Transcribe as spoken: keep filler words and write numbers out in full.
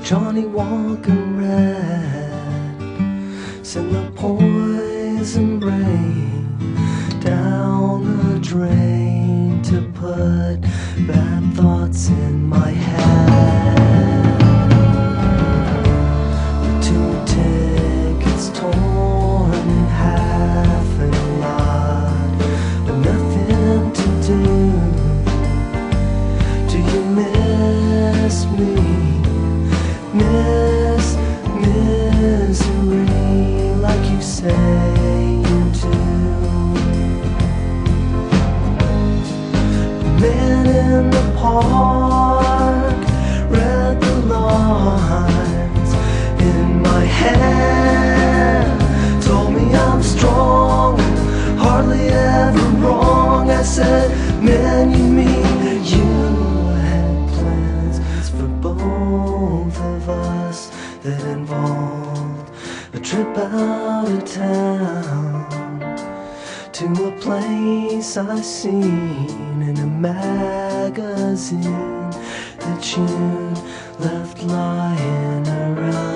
Johnny Walker Red, send the poison rain down the drain to put bad thoughts in my head. The two tickets torn in half and a lot of nothing to do. Do you miss me? Miss misery like you say you do. The man in the park read the lines in my hand, told me I'm strong, hardly ever wrong. I said, man, you mean you had plans for both of us that involved a trip out of town to a place I seen in a magazine that you'd left lying around.